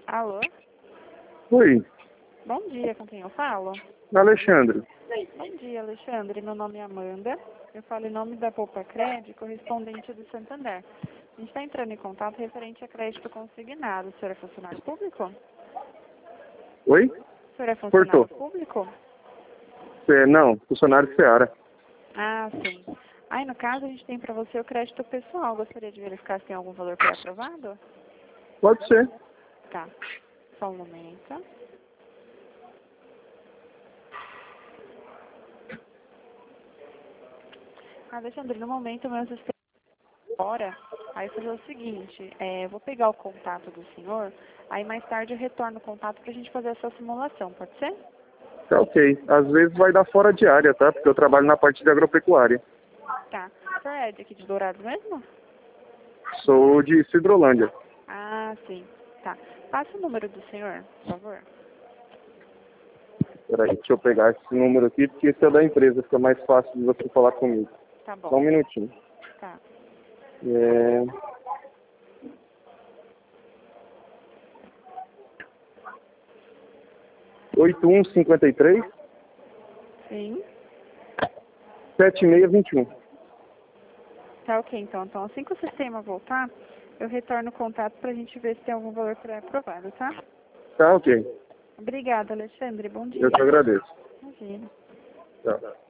Alô? Oi, Bom dia, com quem eu falo? Alexandre. Bom dia, Alexandre. Meu nome é Amanda. Eu falo em nome da Poupa Cred, correspondente do Santander. A gente está entrando em contato referente a crédito consignado. O senhor é funcionário público? Oi? O senhor é funcionário Cortou. público? Não, funcionário de Seara. Ah, sim. Aí, no caso, a gente tem para você o crédito pessoal. Gostaria de verificar se tem algum valor pré-aprovado? Pode ser. Tá. Só um momento. Alexandre, no momento, meu sistema fora. Aí fazer o seguinte, eu vou pegar o contato do senhor, aí mais tarde eu retorno o contato para a gente fazer essa simulação, pode ser? Tá ok. Às vezes vai dar fora de área, tá? Porque eu trabalho na parte de agropecuária. Tá. O senhor é daqui de Dourados mesmo? Sou de Cidrolândia. Ah, sim. Tá. Passa o número do senhor, por favor. Peraí, deixa eu pegar esse número aqui, porque esse é da empresa, fica mais fácil de você falar comigo. Tá Só um bom. minutinho. Tá. É... 8153 Sim. 7621. Tá ok, então. Então, assim que o sistema voltar, eu retorno o contato para a gente ver se tem algum valor pré-aprovado, tá? Tá ok. Obrigada, Alexandre. Bom Eu dia. que agradeço. Imagina. Tchau.